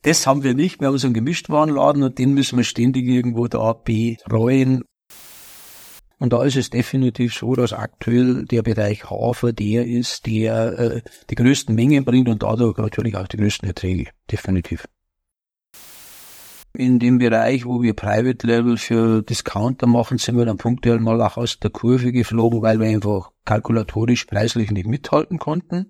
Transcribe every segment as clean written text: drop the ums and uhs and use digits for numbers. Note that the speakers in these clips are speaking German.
Das haben wir nicht. Wir haben so einen Gemischtwarenladen und den müssen wir ständig irgendwo da betreuen. Und da ist es definitiv so, dass aktuell der Bereich Hafer der ist, der die größten Mengen bringt und dadurch natürlich auch die größten Erträge. Definitiv. In dem Bereich, wo wir Private Label für Discounter machen, sind wir dann punktuell mal auch aus der Kurve geflogen, weil wir einfach kalkulatorisch preislich nicht mithalten konnten.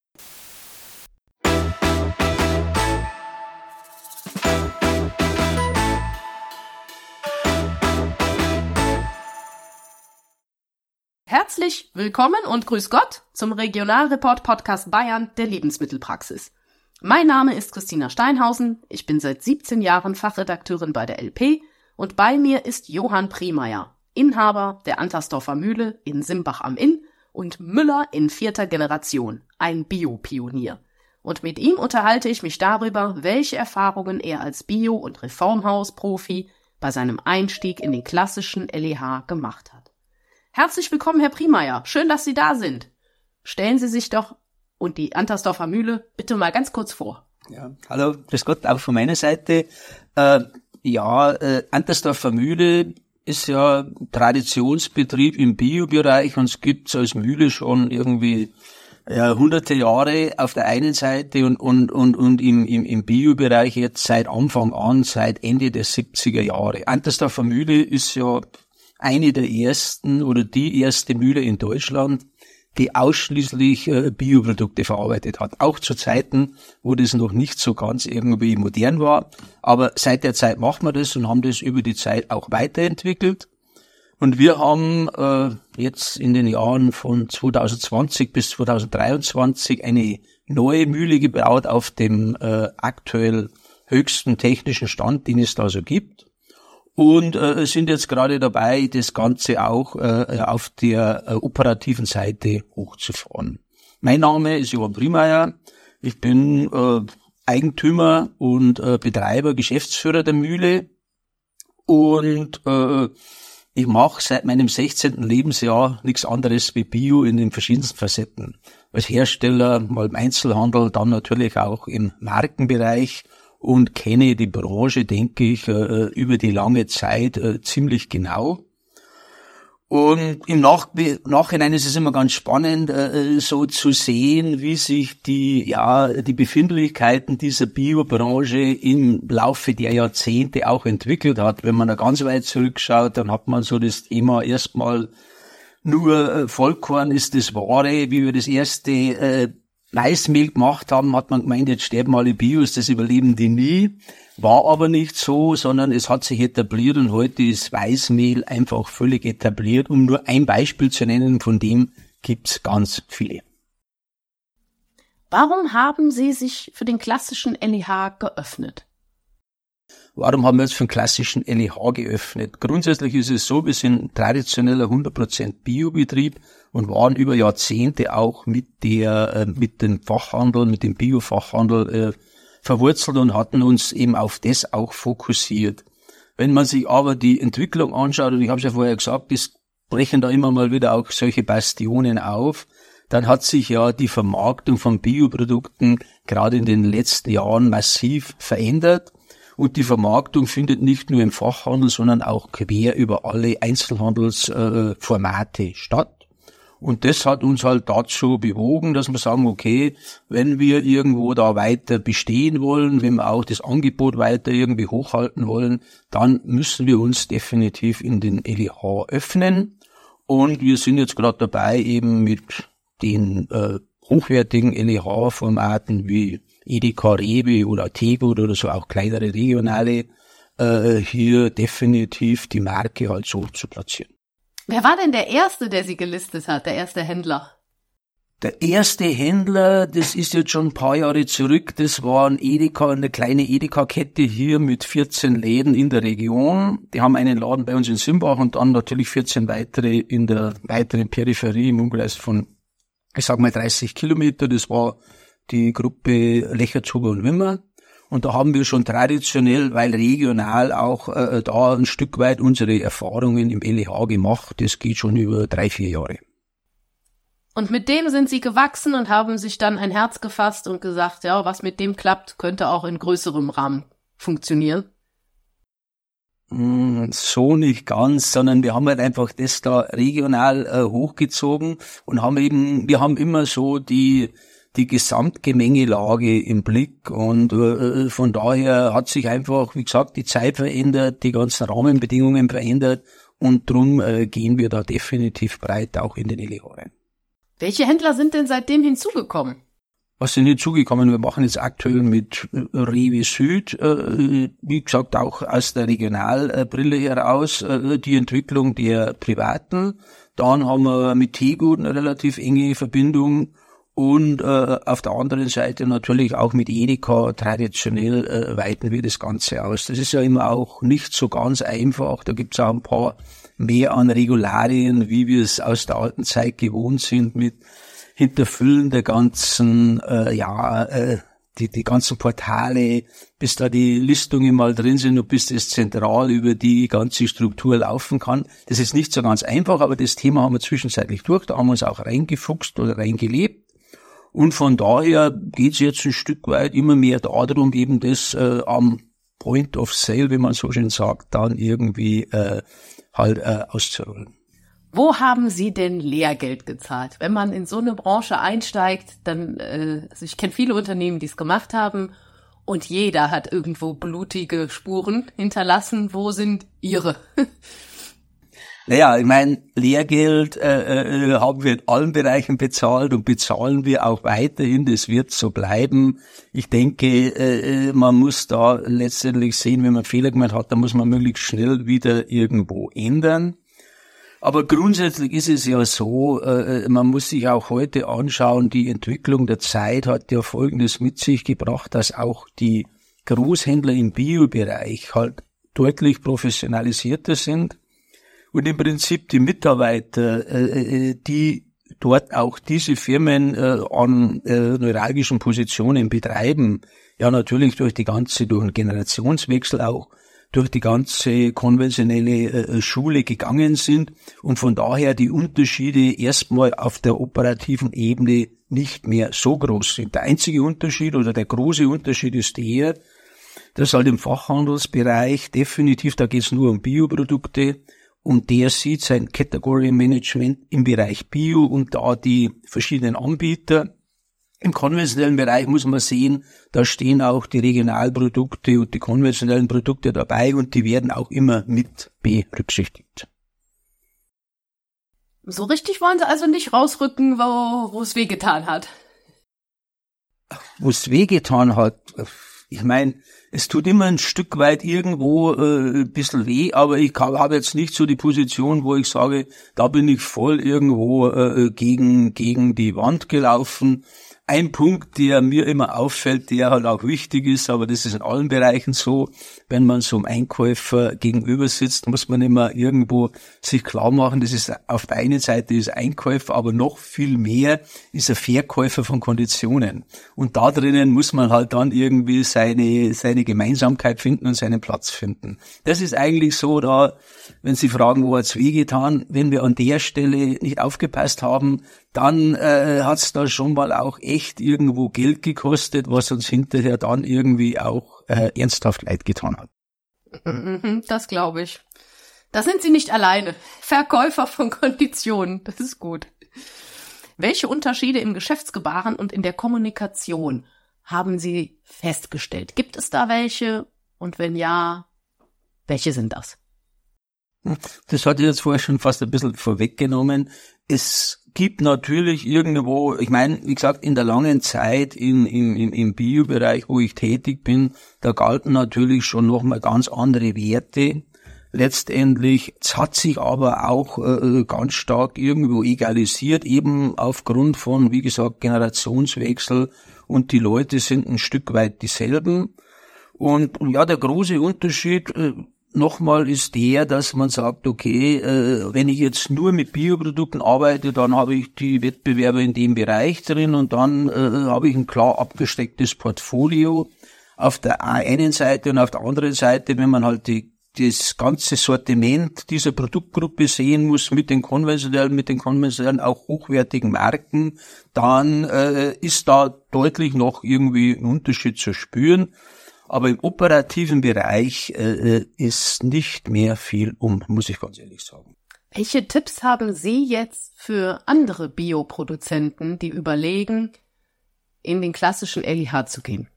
Herzlich willkommen und grüß Gott zum Regionalreport-Podcast Bayern der Lebensmittelpraxis. Mein Name ist Christina Steinhausen, ich bin seit 17 Jahren Fachredakteurin bei der LP und bei mir ist Johann Primayer, Inhaber der Antersdorfer Mühle in Simbach am Inn und Müller in 4. Generation, ein Bio-Pionier. Und mit ihm unterhalte ich mich darüber, welche Erfahrungen er als Bio- und Reformhaus-Profi bei seinem Einstieg in den klassischen LEH gemacht hat. Herzlich willkommen, Herr Primayer. Schön, dass Sie da sind. Stellen Sie sich doch und die Antersdorfer Mühle bitte mal ganz kurz vor. Ja, hallo, grüß Gott, auch von meiner Seite. Antersdorfer Mühle ist ja Traditionsbetrieb im Biobereich und es gibt's als Mühle schon irgendwie hunderte Jahre auf der einen Seite und im Biobereich jetzt seit Anfang an, seit Ende der 70er Jahre. Antersdorfer Mühle ist ja eine der ersten oder die erste Mühle in Deutschland, die ausschließlich Bioprodukte verarbeitet hat. Auch zu Zeiten, wo das noch nicht so ganz irgendwie modern war. Aber seit der Zeit machen wir das und haben das über die Zeit auch weiterentwickelt. Und wir haben jetzt in den Jahren von 2020 bis 2023 eine neue Mühle gebaut auf dem aktuell höchsten technischen Stand, den es da so gibt. Und sind jetzt gerade dabei, das Ganze auch auf der operativen Seite hochzufahren. Mein Name ist Johann Primayer. Ich bin Eigentümer und Betreiber, Geschäftsführer der Mühle. Und ich mache seit meinem 16. Lebensjahr nichts anderes wie Bio in den verschiedensten Facetten. Als Hersteller, mal im Einzelhandel, dann natürlich auch im Markenbereich. Und kenne die Branche, denke ich, über die lange Zeit ziemlich genau. Und im Nachhinein ist es immer ganz spannend, so zu sehen, wie sich die Befindlichkeiten dieser Biobranche im Laufe der Jahrzehnte auch entwickelt hat. Wenn man da ganz weit zurückschaut, dann hat man so das Thema erstmal nur Vollkorn ist das Wahre, wie wir das erste Maismehl gemacht haben, hat man gemeint, jetzt sterben alle Bios, das überleben die nie. War aber nicht so, sondern es hat sich etabliert und heute ist Weißmehl einfach völlig etabliert. Um nur ein Beispiel zu nennen, von dem gibt's ganz viele. Warum haben Sie sich für den klassischen LEH geöffnet? Warum haben wir uns für den klassischen LEH geöffnet? Grundsätzlich ist es so, wir sind ein traditioneller 100% Biobetrieb und waren über Jahrzehnte auch mit dem Fachhandel, mit dem Biofachhandel verwurzelt und hatten uns eben auf das auch fokussiert. Wenn man sich aber die Entwicklung anschaut, und ich habe es ja vorher gesagt, es brechen da immer mal wieder auch solche Bastionen auf, dann hat sich ja die Vermarktung von Bioprodukten gerade in den letzten Jahren massiv verändert. Und die Vermarktung findet nicht nur im Fachhandel, sondern auch quer über alle Einzelhandelsformate statt. Und das hat uns halt dazu bewogen, dass wir sagen, okay, wenn wir irgendwo da weiter bestehen wollen, wenn wir auch das Angebot weiter irgendwie hochhalten wollen, dann müssen wir uns definitiv in den LEH öffnen. Und wir sind jetzt gerade dabei, eben mit den hochwertigen LEH-Formaten wie Edeka, Rewe oder Tegut oder so auch kleinere regionale, hier definitiv die Marke halt so zu platzieren. Wer war denn der Erste, der Sie gelistet hat, der erste Händler? Der erste Händler, das ist jetzt schon ein paar Jahre zurück, das war ein Edeka, eine kleine Edeka-Kette hier mit 14 Läden in der Region. Die haben einen Laden bei uns in Simbach und dann natürlich 14 weitere in der weiteren Peripherie im Umkreis von, ich sag mal 30 Kilometer. Das war die Gruppe Lechertshuber und Wimmer. Und da haben wir schon traditionell, weil regional auch da ein Stück weit unsere Erfahrungen im LEH gemacht. Das geht schon über 3-4 Jahre. Und mit dem sind sie gewachsen und haben sich dann ein Herz gefasst und gesagt, ja, was mit dem klappt, könnte auch in größerem Rahmen funktionieren. So nicht ganz, sondern wir haben halt einfach das da regional hochgezogen und wir haben immer so die Gesamtgemengelage im Blick und von daher hat sich einfach, wie gesagt, die Zeit verändert, die ganzen Rahmenbedingungen verändert und drum gehen wir da definitiv breit auch in den LEH rein. Welche Händler sind denn seitdem hinzugekommen? Was sind hinzugekommen? Wir machen jetzt aktuell mit Rewe Süd, wie gesagt, auch aus der Regionalbrille heraus, die Entwicklung der Privaten. Dann haben wir mit Tegut eine relativ enge Verbindung und auf der anderen Seite natürlich auch mit Edeka traditionell weiten wir das Ganze aus. Das ist ja immer auch nicht so ganz einfach. Da gibt es auch ein paar mehr an Regularien, wie wir es aus der alten Zeit gewohnt sind, mit Hinterfüllen der ganzen, die ganzen Portale, bis da die Listungen mal drin sind und bis das zentral über die ganze Struktur laufen kann. Das ist nicht so ganz einfach, aber das Thema haben wir zwischenzeitlich durch, da haben wir uns auch reingefuchst oder reingelebt. Und von daher geht es jetzt ein Stück weit immer mehr darum, eben das am Point of Sale, wie man so schön sagt, dann irgendwie auszurollen. Wo haben Sie denn Lehrgeld gezahlt? Wenn man in so eine Branche einsteigt, dann, also ich kenne viele Unternehmen, die es gemacht haben und jeder hat irgendwo blutige Spuren hinterlassen. Wo sind Ihre? Naja, ich meine, Lehrgeld haben wir in allen Bereichen bezahlt und bezahlen wir auch weiterhin. Das wird so bleiben. Ich denke, man muss da letztendlich sehen, wenn man Fehler gemacht hat, dann muss man möglichst schnell wieder irgendwo ändern. Aber grundsätzlich ist es ja so, man muss sich auch heute anschauen, die Entwicklung der Zeit hat ja Folgendes mit sich gebracht, dass auch die Großhändler im Bio-Bereich halt deutlich professionalisierter sind. Und im Prinzip die Mitarbeiter, die dort auch diese Firmen an neuralgischen Positionen betreiben, ja natürlich durch einen Generationswechsel auch, durch die ganze konventionelle Schule gegangen sind und von daher die Unterschiede erstmal auf der operativen Ebene nicht mehr so groß sind. Der einzige Unterschied oder der große Unterschied ist der, dass halt im Fachhandelsbereich definitiv, da geht es nur um Bioprodukte, und der sieht sein Category Management im Bereich Bio und da die verschiedenen Anbieter. Im konventionellen Bereich muss man sehen, da stehen auch die Regionalprodukte und die konventionellen Produkte dabei und die werden auch immer mit berücksichtigt. So richtig wollen Sie also nicht rausrücken, wo es wehgetan hat? Wo es wehgetan hat? Ich meine, es tut immer ein Stück weit irgendwo ein bisschen weh, aber ich habe jetzt nicht so die Position, wo ich sage, da bin ich voll irgendwo gegen die Wand gelaufen. Ein Punkt, der mir immer auffällt, der halt auch wichtig ist, aber das ist in allen Bereichen so, wenn man so einem Einkäufer gegenüber sitzt, muss man immer irgendwo sich klar machen, das ist auf der einen Seite ist Einkäufer, aber noch viel mehr ist ein Verkäufer von Konditionen. Und da drinnen muss man halt dann irgendwie seine Gemeinsamkeit finden und seinen Platz finden. Das ist eigentlich so, da, wenn Sie fragen, wo hat's wehgetan, wenn wir an der Stelle nicht aufgepasst haben, dann hat's da schon mal auch echt irgendwo Geld gekostet, was uns hinterher dann irgendwie auch ernsthaft leid getan hat. Das glaube ich. Da sind Sie nicht alleine. Verkäufer von Konditionen, das ist gut. Welche Unterschiede im Geschäftsgebaren und in der Kommunikation haben Sie festgestellt? Gibt es da welche? Und wenn ja, welche sind das? Das hatte ich jetzt vorher schon fast ein bisschen vorweggenommen. Es gibt natürlich irgendwo, ich meine, wie gesagt, in der langen Zeit im Bio-Bereich, wo ich tätig bin, da galten natürlich schon nochmal ganz andere Werte. Letztendlich, es hat sich aber auch ganz stark irgendwo egalisiert, eben aufgrund von, wie gesagt, Generationswechsel und die Leute sind ein Stück weit dieselben. Und ja, der große Unterschied nochmal ist der, dass man sagt, okay, wenn ich jetzt nur mit Bioprodukten arbeite, dann habe ich die Wettbewerber in dem Bereich drin und dann habe ich ein klar abgestecktes Portfolio auf der einen Seite und auf der anderen Seite, wenn man halt die das ganze Sortiment dieser Produktgruppe sehen muss mit den konventionellen auch hochwertigen Marken, dann ist da deutlich noch irgendwie ein Unterschied zu spüren. Aber im operativen Bereich ist nicht mehr viel muss ich ganz ehrlich sagen. Welche Tipps haben Sie jetzt für andere Bioproduzenten, die überlegen, in den klassischen LIH zu gehen?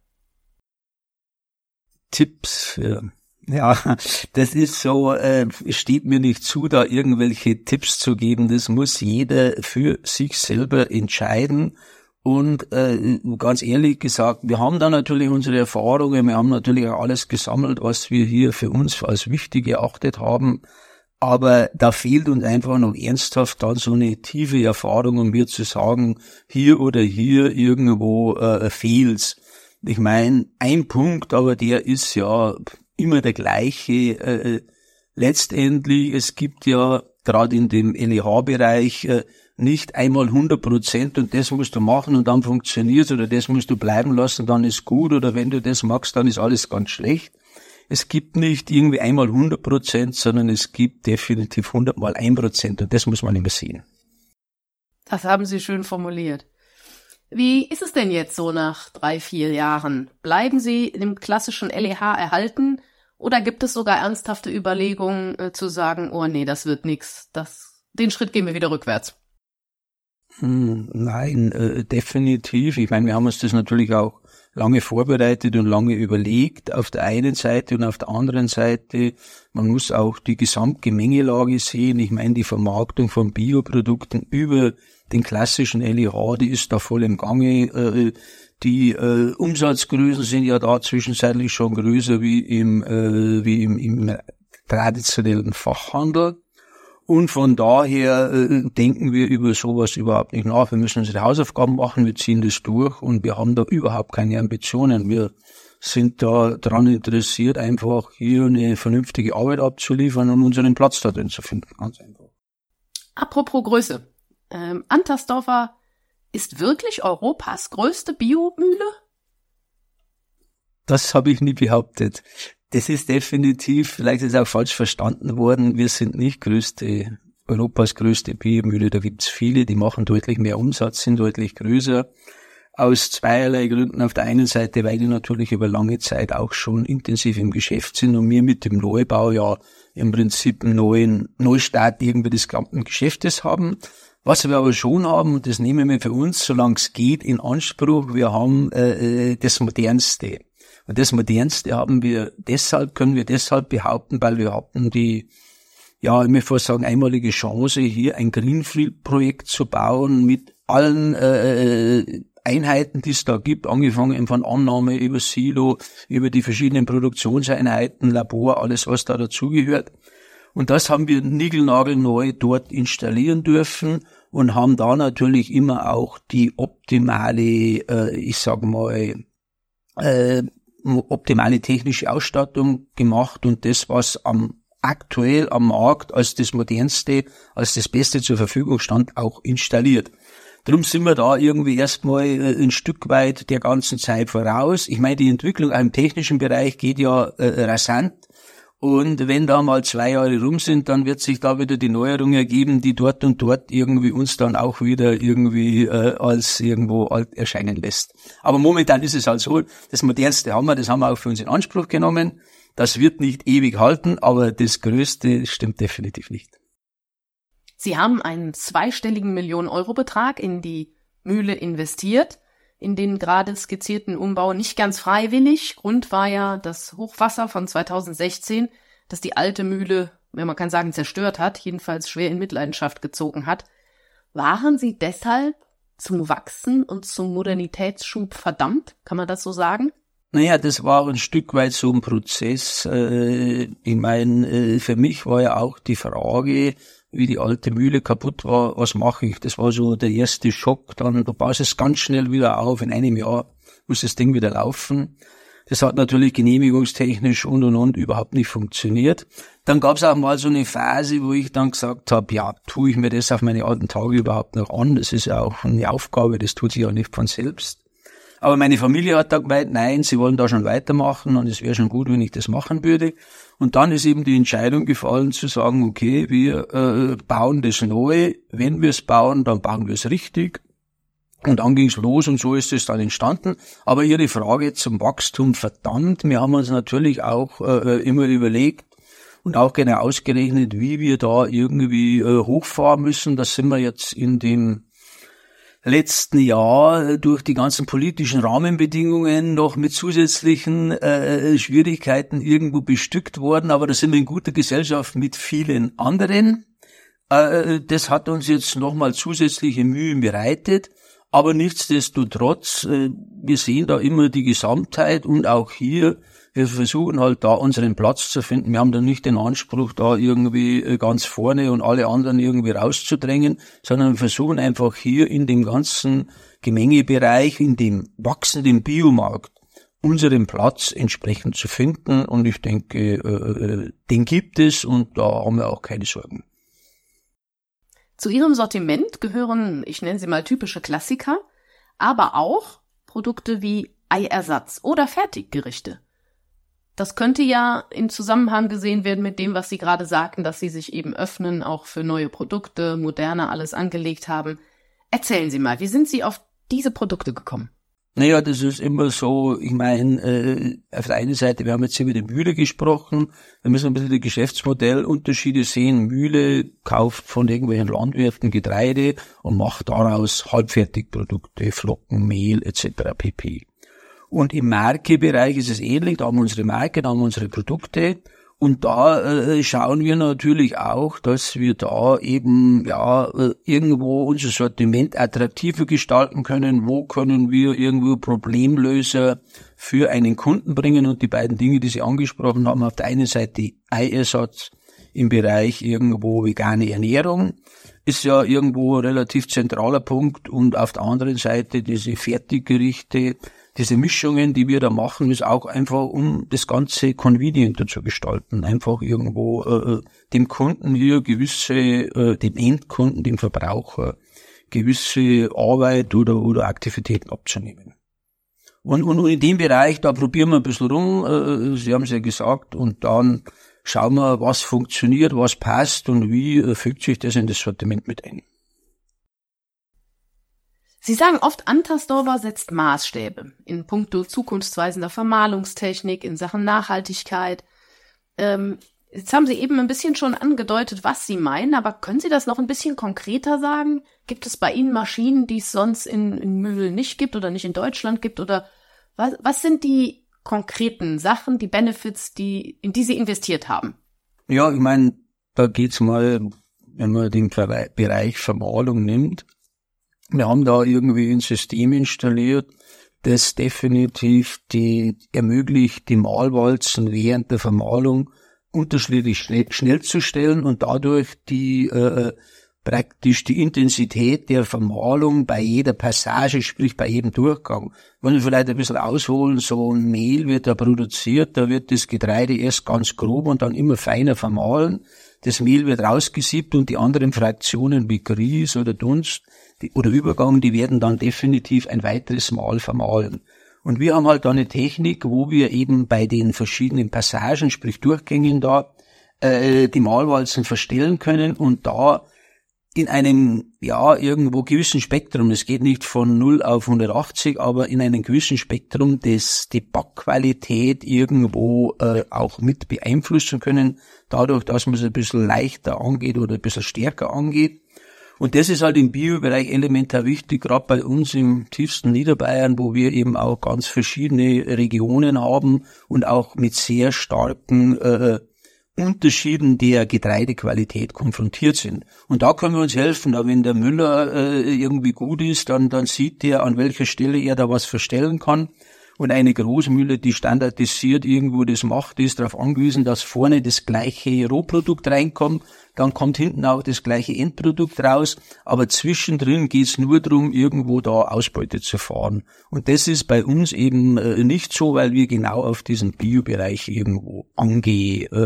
Tipps, ja, das ist so, es steht mir nicht zu, da irgendwelche Tipps zu geben. Das muss jeder für sich selber entscheiden. Und ganz ehrlich gesagt, wir haben da natürlich unsere Erfahrungen, wir haben natürlich auch alles gesammelt, was wir hier für uns als wichtig erachtet haben. Aber da fehlt uns einfach noch ernsthaft dann so eine tiefe Erfahrung, um mir zu sagen, hier oder hier irgendwo fehlt's. Ich meine, ein Punkt, aber der ist ja immer der gleiche. Letztendlich, es gibt ja gerade in dem LEH-Bereich nicht einmal 100% und das musst du machen und dann funktioniert's oder das musst du bleiben lassen, dann ist gut oder wenn du das magst, dann ist alles ganz schlecht. Es gibt nicht irgendwie einmal 100%, sondern es gibt definitiv 100 mal 1% und das muss man immer sehen. Das haben Sie schön formuliert. Wie ist es denn jetzt so nach 3-4 Jahren? Bleiben Sie dem klassischen LEH erhalten oder gibt es sogar ernsthafte Überlegungen zu sagen, oh nee, das wird nix, den Schritt gehen wir wieder rückwärts? Nein, definitiv. Ich meine, wir haben uns das natürlich auch lange vorbereitet und lange überlegt, auf der einen Seite und auf der anderen Seite, man muss auch die Gesamtgemengelage sehen. Ich meine, die Vermarktung von Bioprodukten über den klassischen LEH, die ist da voll im Gange. Die Umsatzgrößen sind ja da zwischenzeitlich schon größer wie im traditionellen Fachhandel. Und von daher denken wir über sowas überhaupt nicht nach. Wir müssen unsere Hausaufgaben machen, wir ziehen das durch und wir haben da überhaupt keine Ambitionen. Wir sind da dran interessiert, einfach hier eine vernünftige Arbeit abzuliefern und unseren Platz da drin zu finden. Ganz einfach. Apropos Größe. Antersdorfer ist wirklich Europas größte Biomühle? Das habe ich nie behauptet. Das ist definitiv, vielleicht ist es auch falsch verstanden worden, wir sind nicht Europas größte Biomühle, da gibt's viele, die machen deutlich mehr Umsatz, sind deutlich größer, aus zweierlei Gründen. Auf der einen Seite, weil die natürlich über lange Zeit auch schon intensiv im Geschäft sind und wir mit dem Neubau ja im Prinzip einen Neustart irgendwie des gesamten Geschäftes haben. Was wir aber schon haben, und das nehmen wir für uns, solange es geht, in Anspruch, wir haben das Modernste. Und das Modernste können wir deshalb behaupten, weil wir hatten die, ja, ich möchte fast sagen, einmalige Chance, hier ein Greenfield-Projekt zu bauen mit allen Einheiten, die es da gibt, angefangen von Annahme über Silo, über die verschiedenen Produktionseinheiten, Labor, alles was da dazugehört. Und das haben wir niegelnagelneu dort installieren dürfen und haben da natürlich immer auch die optimale, optimale technische Ausstattung gemacht und das, was aktuell am Markt als das Modernste, als das Beste zur Verfügung stand, auch installiert. Darum sind wir da irgendwie erstmal ein Stück weit der ganzen Zeit voraus. Ich meine, die Entwicklung im technischen Bereich geht ja rasant. Und wenn da mal 2 Jahre rum sind, dann wird sich da wieder die Neuerung ergeben, die dort und dort irgendwie uns dann auch wieder irgendwie als irgendwo alt erscheinen lässt. Aber momentan ist es halt so, das Modernste haben wir, das haben wir auch für uns in Anspruch genommen. Das wird nicht ewig halten, aber das Größte stimmt definitiv nicht. Sie haben einen 2-stelligen Millionen-Euro-Betrag in die Mühle investiert, in den gerade skizzierten Umbau nicht ganz freiwillig. Grund war ja das Hochwasser von 2016, das die alte Mühle, wenn man kann sagen, zerstört hat, jedenfalls schwer in Mitleidenschaft gezogen hat. Waren Sie deshalb zum Wachsen und zum Modernitätsschub verdammt? Kann man das so sagen? Naja, das war ein Stück weit so ein Prozess. Ich meine, für mich war ja auch die Frage, wie die alte Mühle kaputt war, was mache ich? Das war so der erste Schock. Dann, du baust es ganz schnell wieder auf. In einem Jahr muss das Ding wieder laufen. Das hat natürlich genehmigungstechnisch und überhaupt nicht funktioniert. Dann gab es auch mal so eine Phase, wo ich dann gesagt habe, ja, tue ich mir das auf meine alten Tage überhaupt noch an? Das ist ja auch eine Aufgabe, das tut sich ja nicht von selbst. Aber meine Familie hat da gemeint, nein, sie wollen da schon weitermachen und es wäre schon gut, wenn ich das machen würde. Und dann ist eben die Entscheidung gefallen zu sagen, okay, wir bauen das neu. Wenn wir es bauen, dann bauen wir es richtig. Und dann ging's los und so ist es dann entstanden. Aber Ihre Frage zum Wachstum, verdammt, wir haben uns natürlich auch immer überlegt und auch genau ausgerechnet, wie wir da irgendwie hochfahren müssen. Das sind wir jetzt in dem letzten Jahr durch die ganzen politischen Rahmenbedingungen noch mit zusätzlichen Schwierigkeiten irgendwo bestückt worden, aber da sind wir in guter Gesellschaft mit vielen anderen. Das hat uns jetzt nochmal zusätzliche Mühen bereitet, aber nichtsdestotrotz, wir sehen da immer die Gesamtheit und auch hier, wir versuchen halt da unseren Platz zu finden. Wir haben da nicht den Anspruch, da irgendwie ganz vorne und alle anderen irgendwie rauszudrängen, sondern wir versuchen einfach hier in dem ganzen Gemengebereich, in dem wachsenden Biomarkt, unseren Platz entsprechend zu finden. Und ich denke, den gibt es und da haben wir auch keine Sorgen. Zu Ihrem Sortiment gehören, ich nenne sie mal typische Klassiker, aber auch Produkte wie Eiersatz oder Fertiggerichte. Das könnte ja in Zusammenhang gesehen werden mit dem, was Sie gerade sagten, dass Sie sich eben öffnen, auch für neue Produkte, moderner alles angelegt haben. Erzählen Sie mal, wie sind Sie auf diese Produkte gekommen? Naja, das ist immer so, ich meine, auf der einen Seite, wir haben jetzt hier mit der Mühle gesprochen, wir müssen ein bisschen die Geschäftsmodellunterschiede sehen. Mühle kauft von irgendwelchen Landwirten Getreide und macht daraus Halbfertigprodukte, Flocken, Mehl etc. pp. Und im Markebereich ist es ähnlich, da haben wir unsere Marke, da haben wir unsere Produkte und da schauen wir natürlich auch, dass wir da eben irgendwo unser Sortiment attraktiver gestalten können, wo können wir irgendwo Problemlöser für einen Kunden bringen und die beiden Dinge, die Sie angesprochen haben, auf der einen Seite Eiersatz im Bereich irgendwo vegane Ernährung, ist ja irgendwo ein relativ zentraler Punkt und auf der anderen Seite diese Fertiggerichte, diese Mischungen, die wir da machen, ist auch einfach, um das Ganze convenienter zu gestalten. Einfach irgendwo dem Kunden hier dem Endkunden, dem Verbraucher, gewisse Arbeit oder Aktivitäten abzunehmen. Und in dem Bereich, da probieren wir ein bisschen rum, Sie haben es ja gesagt, und dann schauen wir, was funktioniert, was passt und wie fügt sich das in das Sortiment mit ein. Sie sagen oft, Antastorber setzt Maßstäbe in puncto zukunftsweisender Vermahlungstechnik, in Sachen Nachhaltigkeit. Jetzt haben Sie eben ein bisschen schon angedeutet, was Sie meinen, aber können Sie das noch ein bisschen konkreter sagen? Gibt es bei Ihnen Maschinen, die es sonst in Mühlen nicht gibt oder nicht in Deutschland gibt? Oder was sind die konkreten Sachen, die Benefits, in die Sie investiert haben? Ja, ich meine, da geht's mal, wenn man den Bereich Vermahlung nimmt. Wir haben da irgendwie ein System installiert, das definitiv ermöglicht, die Mahlwalzen während der Vermahlung unterschiedlich schnell zu stellen und dadurch praktisch die Intensität der Vermahlung bei jeder Passage, sprich bei jedem Durchgang. Wollen wir vielleicht ein bisschen ausholen, so ein Mehl wird da produziert, da wird das Getreide erst ganz grob und dann immer feiner vermahlen. Das Mehl wird rausgesiebt und die anderen Fraktionen wie Grieß oder Dunst oder Übergang, die werden dann definitiv ein weiteres Mal vermahlen. Und wir haben halt da eine Technik, wo wir eben bei den verschiedenen Passagen, sprich Durchgängen da, die Mahlwalzen verstellen können und da in einem, irgendwo gewissen Spektrum, es geht nicht von 0 auf 180, aber in einem gewissen Spektrum, die Backqualität irgendwo auch mit beeinflussen können, dadurch, dass man es ein bisschen leichter angeht oder ein bisschen stärker angeht. Und das ist halt im Biobereich elementar wichtig, gerade bei uns im tiefsten Niederbayern, wo wir eben auch ganz verschiedene Regionen haben und auch mit sehr starken Unterschieden der Getreidequalität konfrontiert sind. Und da können wir uns helfen. Da wenn der Müller irgendwie gut ist, dann sieht der, an welcher Stelle er da was verstellen kann. Und eine Großmühle, die standardisiert irgendwo das macht, ist darauf angewiesen, dass vorne das gleiche Rohprodukt reinkommt, dann kommt hinten auch das gleiche Endprodukt raus, aber zwischendrin geht's nur darum, irgendwo da Ausbeute zu fahren. Und das ist bei uns eben nicht so, weil wir genau auf diesen Biobereich irgendwo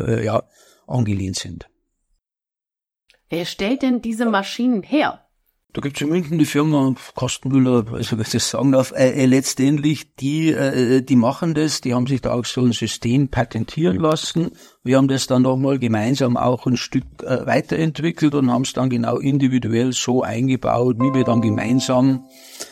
angelehnt sind. Wer stellt denn diese Maschinen her? Da gibt's in München die Firma Kastenmüller, also was ich sagen darf, letztendlich, die machen das, die haben sich da auch so ein System patentieren lassen. Wir haben das dann nochmal gemeinsam auch ein Stück weiterentwickelt und haben es dann genau individuell so eingebaut, wie wir dann gemeinsam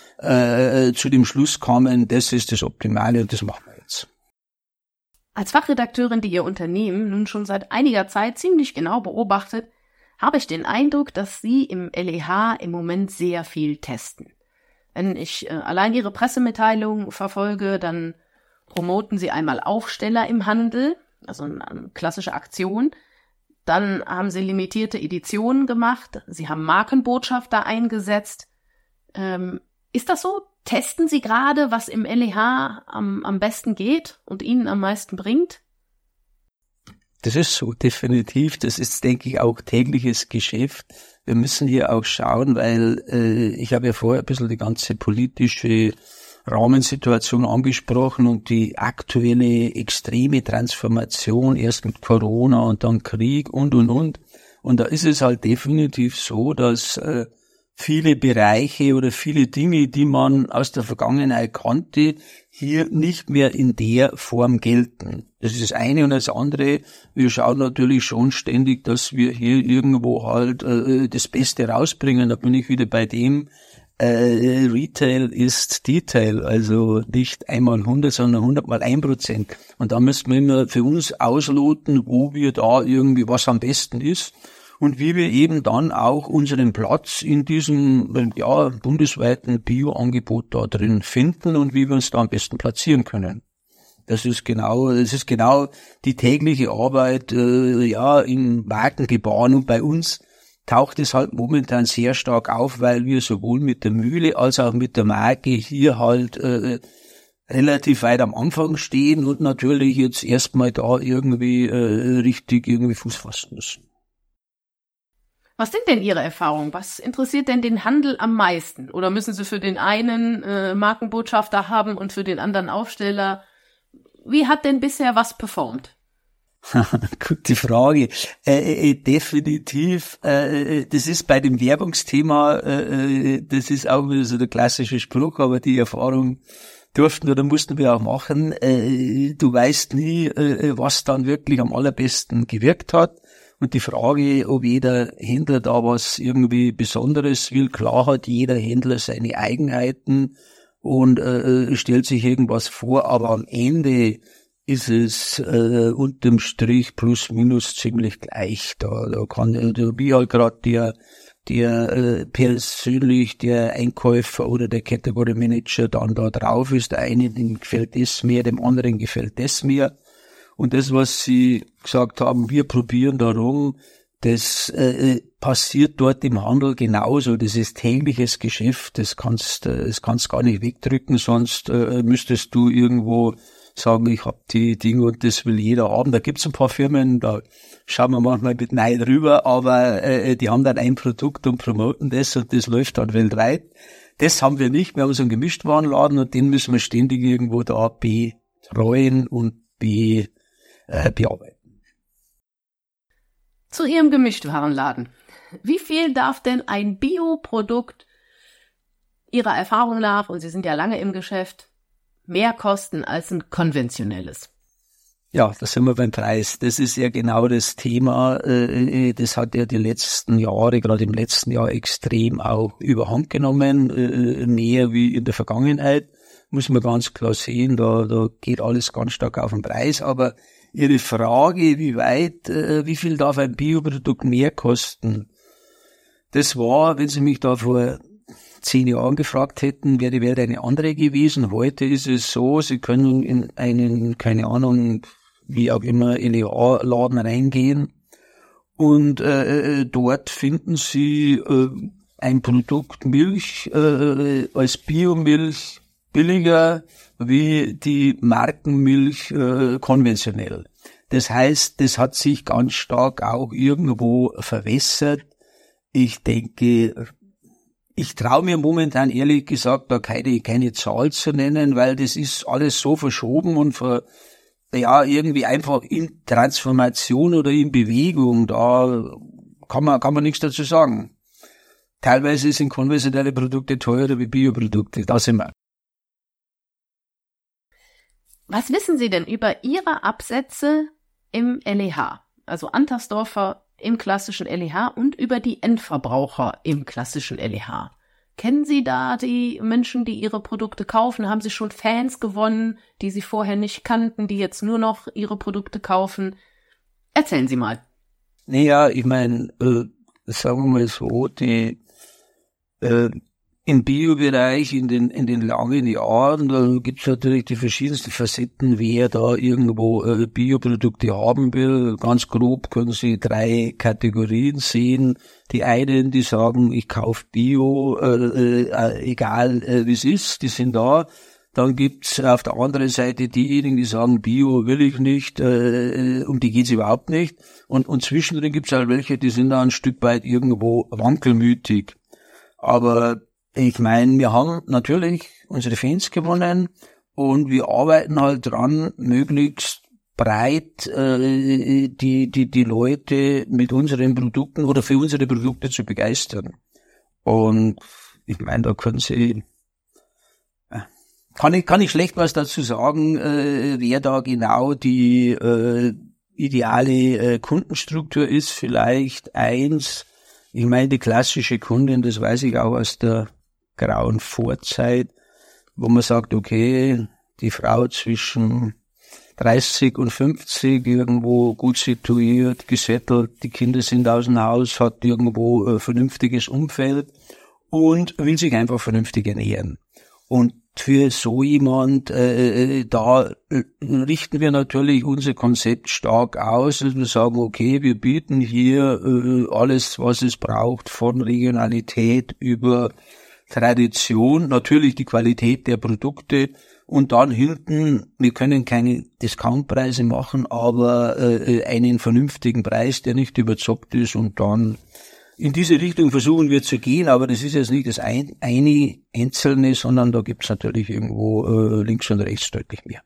zu dem Schluss kamen, das ist das Optimale und das machen wir jetzt. Als Fachredakteurin, die Ihr Unternehmen nun schon seit einiger Zeit ziemlich genau beobachtet, habe ich den Eindruck, dass Sie im LEH im Moment sehr viel testen. Wenn ich allein Ihre Pressemitteilung verfolge, dann promoten Sie einmal Aufsteller im Handel, also eine klassische Aktion. Dann haben Sie limitierte Editionen gemacht. Sie haben Markenbotschafter eingesetzt. Ist das so? Testen Sie gerade, was im LEH am besten geht und Ihnen am meisten bringt? Das ist so, definitiv. Das ist, denke ich, auch tägliches Geschäft. Wir müssen hier auch schauen, weil ich habe ja vorher ein bisschen die ganze politische Rahmensituation angesprochen und die aktuelle extreme Transformation, erst mit Corona und dann Krieg und. Und da ist es halt definitiv so, dass viele Bereiche oder viele Dinge, die man aus der Vergangenheit kannte, hier nicht mehr in der Form gelten. Das ist das eine und das andere. Wir schauen natürlich schon ständig, dass wir hier irgendwo halt das Beste rausbringen. Da bin ich wieder bei dem, Retail ist Detail, also nicht einmal 100, sondern 100 mal 1%. Und da müssen wir immer für uns ausloten, wo wir da irgendwie was am besten ist. Und wie wir eben dann auch unseren Platz in diesem bundesweiten Bio-Angebot da drin finden und wie wir uns da am besten platzieren können. Das ist genau die tägliche Arbeit im Markengebaren. Und bei uns taucht es halt momentan sehr stark auf, weil wir sowohl mit der Mühle als auch mit der Marke hier halt relativ weit am Anfang stehen und natürlich jetzt erstmal da irgendwie richtig Fuß fassen müssen. Was sind denn Ihre Erfahrungen? Was interessiert denn den Handel am meisten? Oder müssen Sie für den einen Markenbotschafter haben und für den anderen Aufsteller? Wie hat denn bisher was performt? Gute Frage. Definitiv, das ist bei dem Werbungsthema, das ist auch wieder so der klassische Spruch, aber die Erfahrung durften oder mussten wir auch machen. Du weißt nie, was dann wirklich am allerbesten gewirkt hat. Und die Frage, ob jeder Händler da was irgendwie Besonderes will, klar hat jeder Händler seine Eigenheiten und stellt sich irgendwas vor, aber am Ende ist es unterm Strich plus minus ziemlich gleich. Da kann wie halt gerade der persönlich der Einkäufer oder der Category Manager dann da drauf ist. Der eine, dem gefällt das mehr, dem anderen gefällt das mehr. Und das, was Sie gesagt haben, wir probieren darum, das passiert dort im Handel genauso. Das ist tägliches Geschäft, das kannst gar nicht wegdrücken, sonst müsstest du irgendwo sagen, ich hab die Dinge und das will jeder haben. Da gibt's ein paar Firmen, da schauen wir manchmal mit Neid rüber, aber die haben dann ein Produkt und promoten das und das läuft dann weltweit. Das haben wir nicht, wir haben so einen Gemischtwarenladen und den müssen wir ständig irgendwo da betreuen und bearbeiten. Zu Ihrem Gemischtwarenladen. Wie viel darf denn ein Bioprodukt Ihrer Erfahrung nach, und Sie sind ja lange im Geschäft, mehr kosten als ein konventionelles? Ja, da sind wir beim Preis. Das ist ja genau das Thema. Das hat ja die letzten Jahre, gerade im letzten Jahr, extrem auch überhand genommen, mehr wie in der Vergangenheit. Muss man ganz klar sehen, da geht alles ganz stark auf den Preis. Aber Ihre Frage, wie viel darf ein Bioprodukt mehr kosten? Das war, wenn Sie mich da vor 10 Jahren gefragt hätten, wäre eine andere gewesen. Heute ist es so, Sie können in einen, keine Ahnung, wie auch immer, LEH-Laden reingehen und dort finden Sie ein Produkt Milch als Biomilch billiger wie die Markenmilch konventionell. Das heißt, das hat sich ganz stark auch irgendwo verwässert. Ich denke, ich traue mir momentan ehrlich gesagt da keine Zahl zu nennen, weil das ist alles so verschoben und irgendwie einfach in Transformation oder in Bewegung. Da kann man nichts dazu sagen. teilweise sind konventionelle Produkte teurer wie Bioprodukte. Da sind wir. Was wissen Sie denn über Ihre Absätze im LEH? Also Antersdorfer im klassischen LEH und über die Endverbraucher im klassischen LEH. Kennen Sie da die Menschen, die Ihre Produkte kaufen? Haben Sie schon Fans gewonnen, die Sie vorher nicht kannten, die jetzt nur noch Ihre Produkte kaufen? Erzählen Sie mal. Naja, ich meine, sagen wir mal so, im Bio-Bereich in den langen Jahren, da gibt's natürlich die verschiedensten Facetten, wer da irgendwo Bioprodukte haben will. Ganz grob können Sie 3 Kategorien sehen. Die einen, die sagen, ich kaufe Bio, egal wie es ist, die sind da. Dann gibt's auf der anderen Seite diejenigen, die sagen, Bio will ich nicht, um die geht's überhaupt nicht. Und zwischendrin gibt's halt welche, die sind da ein Stück weit irgendwo wankelmütig. Aber ich meine, wir haben natürlich unsere Fans gewonnen und wir arbeiten halt dran, möglichst breit die Leute mit unseren Produkten oder für unsere Produkte zu begeistern. Und ich meine, da können Sie, kann ich schlecht was dazu sagen, wer da genau die ideale Kundenstruktur ist. Vielleicht eins, ich meine, die klassische Kundin, das weiß ich auch aus der grauen Vorzeit, wo man sagt, okay, die Frau zwischen 30 und 50, irgendwo gut situiert, gesettelt, die Kinder sind aus dem Haus, hat irgendwo ein vernünftiges Umfeld und will sich einfach vernünftig ernähren. Und für so jemand, da richten wir natürlich unser Konzept stark aus, dass wir sagen, okay, wir bieten hier alles, was es braucht, von Regionalität über Tradition, natürlich die Qualität der Produkte und dann hinten, wir können keine Discountpreise machen, aber einen vernünftigen Preis, der nicht überzockt ist, und dann in diese Richtung versuchen wir zu gehen, aber das ist jetzt nicht das eine Einzelne, sondern da gibt's natürlich irgendwo links und rechts deutlich mehr.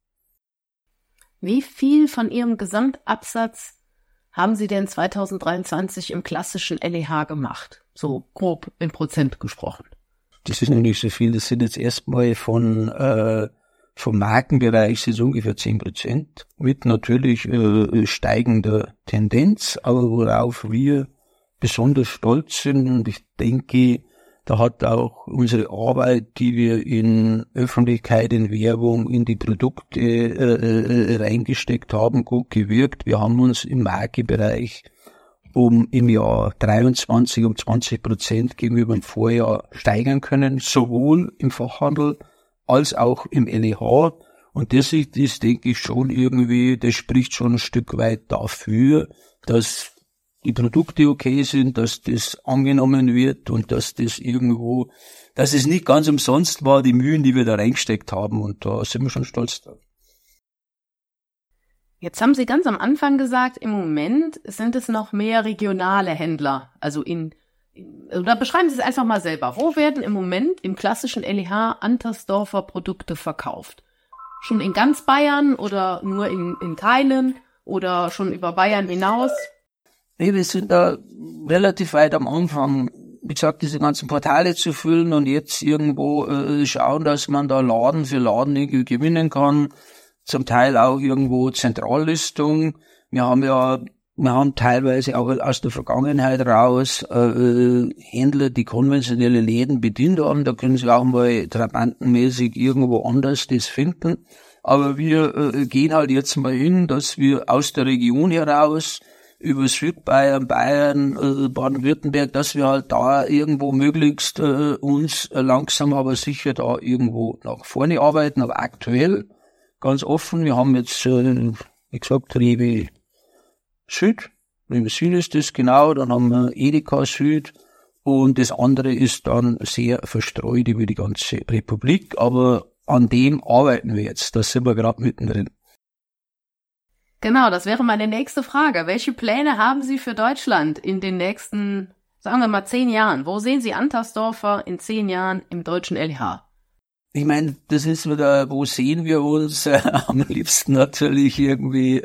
Wie viel von Ihrem Gesamtabsatz haben Sie denn 2023 im klassischen LEH gemacht? So grob in Prozent gesprochen. Das ist noch nicht so viel. Das sind jetzt erstmal vom Markenbereich sind es ungefähr 10%. Mit natürlich steigender Tendenz, aber worauf wir besonders stolz sind, und ich denke, da hat auch unsere Arbeit, die wir in Öffentlichkeit, in Werbung, in die Produkte reingesteckt haben, gut gewirkt. Wir haben uns im Markenbereich im Jahr 23 um 20% gegenüber dem Vorjahr steigern können, sowohl im Fachhandel als auch im LEH. Und das ist, denke ich, schon irgendwie, das spricht schon ein Stück weit dafür, dass die Produkte okay sind, dass das angenommen wird und dass das irgendwo, dass es nicht ganz umsonst war, die Mühen, die wir da reingesteckt haben, und da sind wir schon stolz drauf. Jetzt haben Sie ganz am Anfang gesagt, im Moment sind es noch mehr regionale Händler. Also oder beschreiben Sie es einfach mal selber. Wo werden im Moment im klassischen LEH Antersdorfer Produkte verkauft? Schon in ganz Bayern oder nur in Teilen oder schon über Bayern hinaus? Nee, wir sind da relativ weit am Anfang. Wie gesagt, diese ganzen Portale zu füllen und jetzt irgendwo schauen, dass man da Laden für Laden irgendwie gewinnen kann. Zum Teil auch irgendwo Zentrallistung. Wir haben teilweise auch aus der Vergangenheit raus Händler, die konventionelle Läden bedient haben. Da können sie auch mal trabantenmäßig irgendwo anders das finden. Aber wir gehen halt jetzt mal hin, dass wir aus der Region heraus über Südbayern, Bayern, Baden-Württemberg, dass wir halt da irgendwo möglichst uns langsam aber sicher da irgendwo nach vorne arbeiten. Aber aktuell ganz offen, wir haben jetzt, wie gesagt, Rewe Süd ist das genau, dann haben wir Edeka Süd und das andere ist dann sehr verstreut über die ganze Republik, aber an dem arbeiten wir jetzt, da sind wir gerade mittendrin. Genau, das wäre meine nächste Frage. Welche Pläne haben Sie für Deutschland in den nächsten, sagen wir mal, 10 Jahren? Wo sehen Sie Antersdorfer in 10 Jahren im deutschen LEH? Ich meine, das ist wieder, wo sehen wir uns? Am liebsten natürlich irgendwie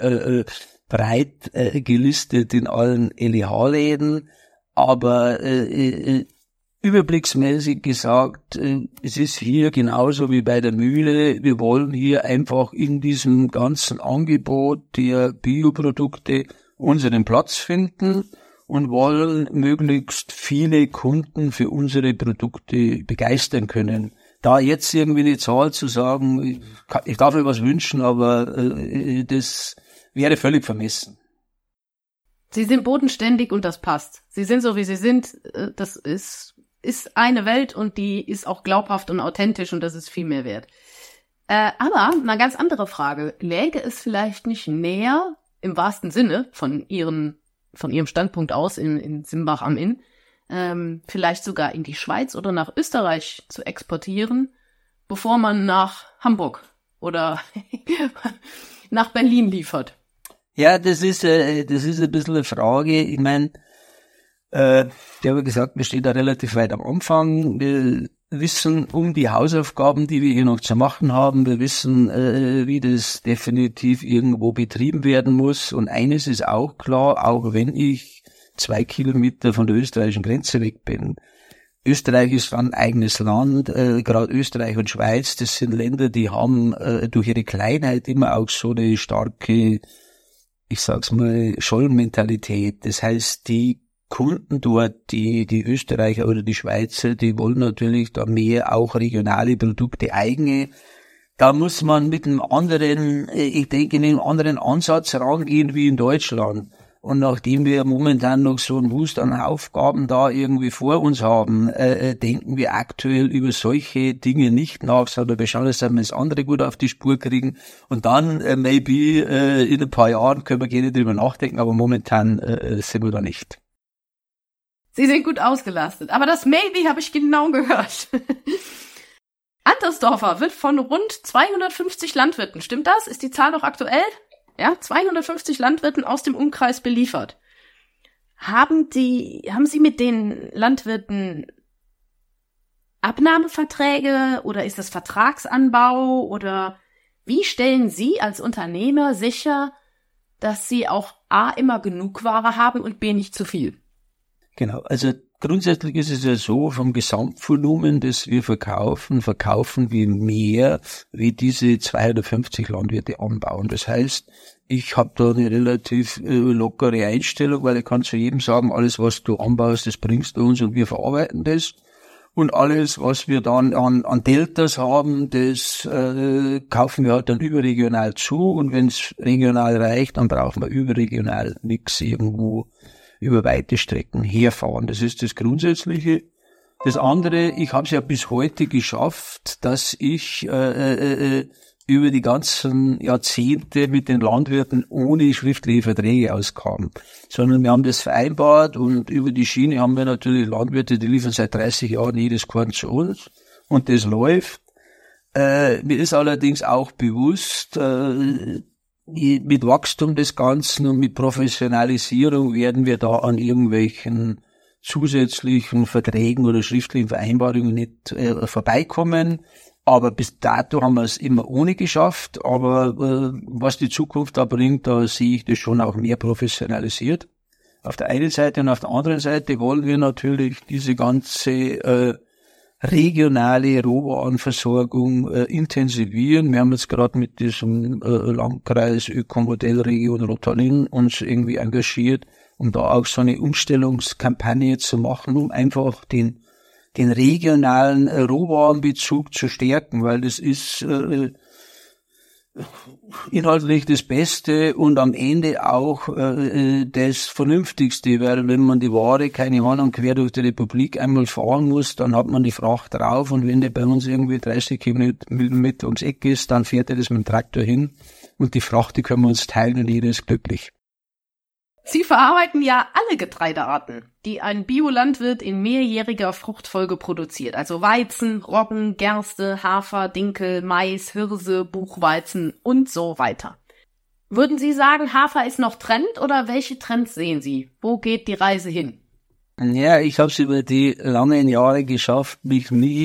breit gelistet in allen LEH-Läden. Aber überblicksmäßig gesagt, es ist hier genauso wie bei der Mühle. Wir wollen hier einfach in diesem ganzen Angebot der Bioprodukte unseren Platz finden und wollen möglichst viele Kunden für unsere Produkte begeistern können. Da jetzt irgendwie eine Zahl zu sagen, ich darf mir was wünschen, aber das wäre völlig vermessen. Sie sind bodenständig und das passt. Sie sind so, wie Sie sind. Das ist eine Welt und die ist auch glaubhaft und authentisch und das ist viel mehr wert. Aber eine ganz andere Frage. Läge es vielleicht nicht näher, im wahrsten Sinne, von Ihrem Standpunkt aus in Simbach am Inn, vielleicht sogar in die Schweiz oder nach Österreich zu exportieren, bevor man nach Hamburg oder nach Berlin liefert? Ja, das ist ein bisschen eine Frage. Ich meine, der habe gesagt, wir stehen da relativ weit am Anfang. Wir wissen um die Hausaufgaben, die wir hier noch zu machen haben. Wir wissen, wie das definitiv irgendwo betrieben werden muss. Und eines ist auch klar, auch wenn ich 2 Kilometer von der österreichischen Grenze weg bin. Österreich ist ein eigenes Land, gerade Österreich und Schweiz, das sind Länder, die haben durch ihre Kleinheit immer auch so eine starke, ich sag's mal, Schollenmentalität. Das heißt, die Kunden dort, die Österreicher oder die Schweizer, die wollen natürlich da mehr auch regionale Produkte, eigene. Da muss man mit einem anderen, ich denke, in einem anderen Ansatz rangehen wie in Deutschland. Und nachdem wir momentan noch so einen Wust an Aufgaben da irgendwie vor uns haben, denken wir aktuell über solche Dinge nicht nach, sondern wir schauen, dass wir das andere gut auf die Spur kriegen. Und dann, maybe, in ein paar Jahren können wir gerne drüber nachdenken, aber momentan sind wir da nicht. Sie sind gut ausgelastet, aber das Maybe habe ich genau gehört. Andersdorfer wird von rund 250 Landwirten, stimmt das? Ist die Zahl noch aktuell? Ja, 250 Landwirten aus dem Umkreis beliefert. Haben Sie mit den Landwirten Abnahmeverträge oder ist das Vertragsanbau oder wie stellen Sie als Unternehmer sicher, dass Sie auch A, immer genug Ware haben und B, nicht zu viel? Genau, also grundsätzlich ist es ja so, vom Gesamtvolumen, das wir verkaufen wir mehr, wie diese 250 Landwirte anbauen. Das heißt, ich habe da eine relativ lockere Einstellung, weil ich kann zu jedem sagen, alles, was du anbaust, das bringst du uns und wir verarbeiten das. Und alles, was wir dann an Deltas haben, das kaufen wir halt dann überregional zu. Und wenn es regional reicht, dann brauchen wir überregional nichts irgendwo über weite Strecken herfahren. Das ist das Grundsätzliche. Das andere, ich habe es ja bis heute geschafft, dass ich über die ganzen Jahrzehnte mit den Landwirten ohne schriftliche Verträge auskam. Sondern wir haben das vereinbart und über die Schiene haben wir natürlich Landwirte, die liefern seit 30 Jahren jedes Korn zu uns und das läuft. Mir ist allerdings auch bewusst, mit Wachstum des Ganzen und mit Professionalisierung werden wir da an irgendwelchen zusätzlichen Verträgen oder schriftlichen Vereinbarungen nicht vorbeikommen. Aber bis dato haben wir es immer ohne geschafft. Aber was die Zukunft da bringt, da sehe ich das schon auch mehr professionalisiert. Auf der einen Seite und auf der anderen Seite wollen wir natürlich diese ganze regionale Rohwarenversorgung intensivieren. Wir haben jetzt gerade mit diesem Landkreis Ökomodellregion Rottalin uns irgendwie engagiert, um da auch so eine Umstellungskampagne zu machen, um einfach den regionalen Rohwarenbezug zu stärken, weil das ist inhaltlich das Beste und am Ende auch das Vernünftigste, weil wenn man die Ware, keine Ahnung, quer durch die Republik einmal fahren muss, dann hat man die Fracht drauf und wenn der bei uns irgendwie 30 Kilometer ums Eck ist, dann fährt er das mit dem Traktor hin und die Fracht, die können wir uns teilen und jeder ist glücklich. Sie verarbeiten ja alle Getreidearten, die ein Biolandwirt in mehrjähriger Fruchtfolge produziert. Also Weizen, Roggen, Gerste, Hafer, Dinkel, Mais, Hirse, Buchweizen und so weiter. Würden Sie sagen, Hafer ist noch Trend oder welche Trends sehen Sie? Wo geht die Reise hin? Ja, ich habe es über die langen Jahre geschafft, mich nie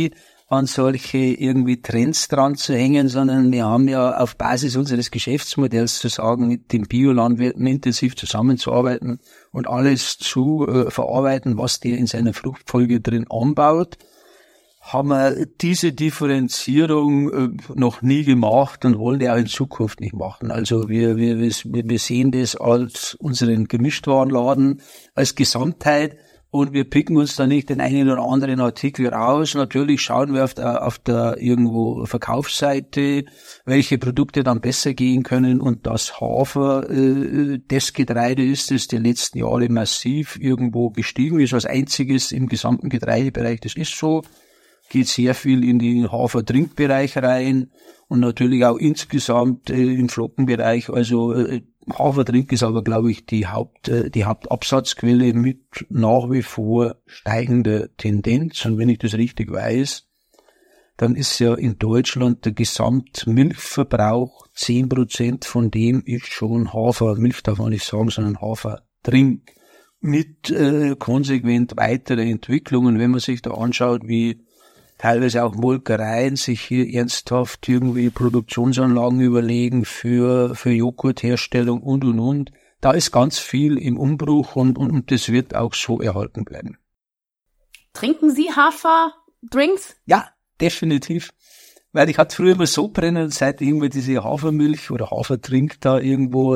an solche irgendwie Trends dran zu hängen, sondern wir haben ja auf Basis unseres Geschäftsmodells zu sagen, mit den Biolandwirten intensiv zusammenzuarbeiten und alles zu verarbeiten, was der in seiner Fruchtfolge drin anbaut. Haben wir diese Differenzierung noch nie gemacht und wollen die auch in Zukunft nicht machen. Also wir sehen das als unseren Gemischtwarenladen als Gesamtheit und wir picken uns da nicht den einen oder anderen Artikel raus. Natürlich schauen wir auf der irgendwo Verkaufsseite, welche Produkte dann besser gehen können, und das Hafer das Getreide ist, das die letzten Jahre massiv irgendwo gestiegen ist, als einziges im gesamten Getreidebereich. Das ist so. Geht sehr viel in den Hafer-Trinkbereich rein und natürlich auch insgesamt im Flockenbereich. Also Hafertrink ist aber, glaube ich, die Hauptabsatzquelle mit nach wie vor steigender Tendenz. Und wenn ich das richtig weiß, dann ist ja in Deutschland der Gesamtmilchverbrauch 10% von dem ist schon Hafermilch, darf man nicht sagen, sondern Hafertrink. Mit konsequent weiteren Entwicklungen, wenn man sich da anschaut, wie teilweise auch Molkereien sich hier ernsthaft irgendwie Produktionsanlagen überlegen für Joghurtherstellung und. Da ist ganz viel im Umbruch und das wird auch so erhalten bleiben. Trinken Sie Haferdrinks? Ja, definitiv. Weil ich hatte früher immer so brennen, seit ich immer diese Hafermilch oder Hafertrink da irgendwo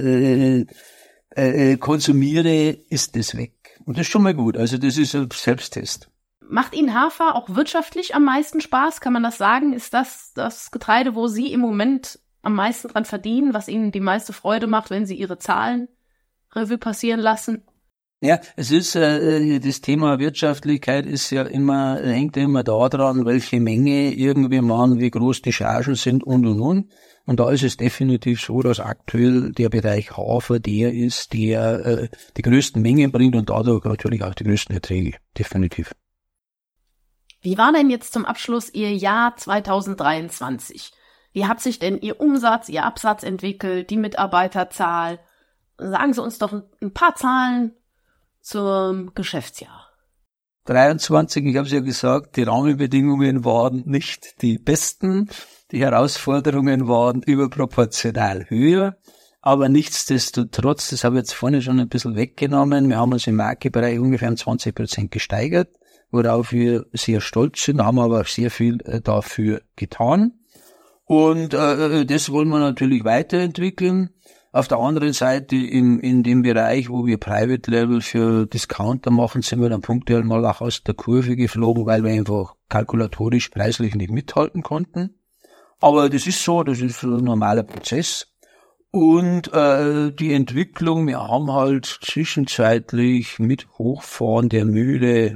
konsumiere, ist das weg. Und das ist schon mal gut. Also das ist ein Selbsttest. Macht Ihnen Hafer auch wirtschaftlich am meisten Spaß? Kann man das sagen? Ist das das Getreide, wo Sie im Moment am meisten dran verdienen, was Ihnen die meiste Freude macht, wenn Sie Ihre Zahlen Revue passieren lassen? Ja, es ist das Thema Wirtschaftlichkeit ist ja immer, hängt ja immer daran, welche Menge irgendwie machen, wie groß die Chargen sind und. Und da ist es definitiv so, dass aktuell der Bereich Hafer der ist, der die größten Mengen bringt und dadurch natürlich auch die größten Erträge. Definitiv. Wie war denn jetzt zum Abschluss Ihr Jahr 2023? Wie hat sich denn Ihr Umsatz, Ihr Absatz entwickelt, die Mitarbeiterzahl? Sagen Sie uns doch ein paar Zahlen zum Geschäftsjahr. 23, ich habe es ja gesagt, die Rahmenbedingungen waren nicht die besten. Die Herausforderungen waren überproportional höher. Aber nichtsdestotrotz, das habe ich jetzt vorne schon ein bisschen weggenommen, wir haben uns im Marktbereich ungefähr um 20% gesteigert, worauf wir sehr stolz sind, haben aber auch sehr viel dafür getan. Und das wollen wir natürlich weiterentwickeln. Auf der anderen Seite in dem Bereich, wo wir Private Label für Discounter machen, sind wir dann punktuell mal auch aus der Kurve geflogen, weil wir einfach kalkulatorisch preislich nicht mithalten konnten. Aber das ist so, das ist ein normaler Prozess. Und die Entwicklung, wir haben halt zwischenzeitlich mit Hochfahren der Mühle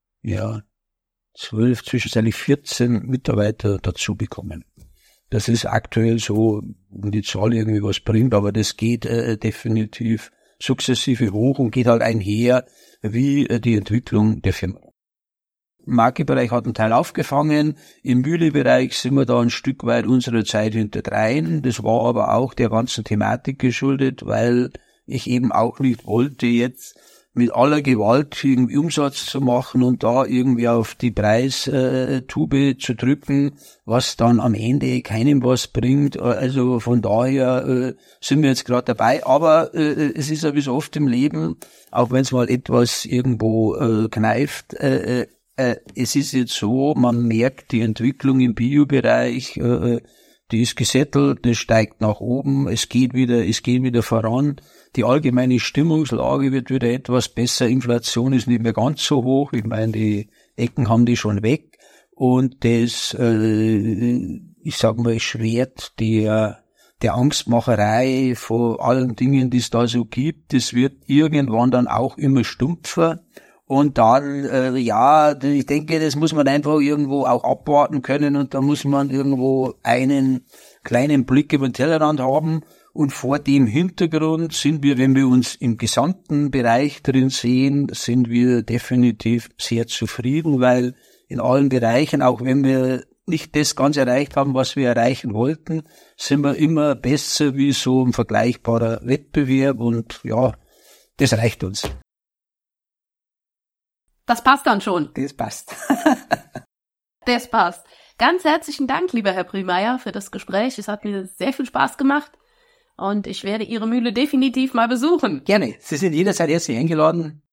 12, zwischenzeitlich 14 Mitarbeiter dazu bekommen. Das ist aktuell so, wenn die Zahl irgendwie was bringt, aber das geht definitiv sukzessive hoch und geht halt einher wie die Entwicklung der Firma. Im Markebereich hat einen Teil aufgefangen, im Mühlebereich sind wir da ein Stück weit unserer Zeit hinterdrein. Das war aber auch der ganzen Thematik geschuldet, weil ich eben auch nicht wollte, jetzt mit aller Gewalt irgendwie Umsatz zu machen und da irgendwie auf die Preistube zu drücken, was dann am Ende keinem was bringt. Also von daher sind wir jetzt gerade dabei. Aber es ist ja wie so oft im Leben, auch wenn es mal etwas irgendwo kneift, es ist jetzt so, man merkt die Entwicklung im Bio-Bereich, die ist gesettelt, das steigt nach oben, es geht wieder voran. Die allgemeine Stimmungslage wird wieder etwas besser, Inflation ist nicht mehr ganz so hoch, ich meine, die Ecken haben die schon weg und das, ich sag mal, Schwert der Angstmacherei vor allen Dingen, die es da so gibt, das wird irgendwann dann auch immer stumpfer. Und dann, ich denke, das muss man einfach irgendwo auch abwarten können und da muss man irgendwo einen kleinen Blick über den Tellerrand haben. Und vor dem Hintergrund sind wir, wenn wir uns im gesamten Bereich drin sehen, sind wir definitiv sehr zufrieden, weil in allen Bereichen, auch wenn wir nicht das ganz erreicht haben, was wir erreichen wollten, sind wir immer besser wie so ein vergleichbarer Wettbewerb und ja, das reicht uns. Das passt dann schon. Das passt. Das passt. Ganz herzlichen Dank, lieber Herr Primeyer, für das Gespräch. Es hat mir sehr viel Spaß gemacht und ich werde Ihre Mühle definitiv mal besuchen. Gerne. Sie sind jederzeit herzlich eingeladen.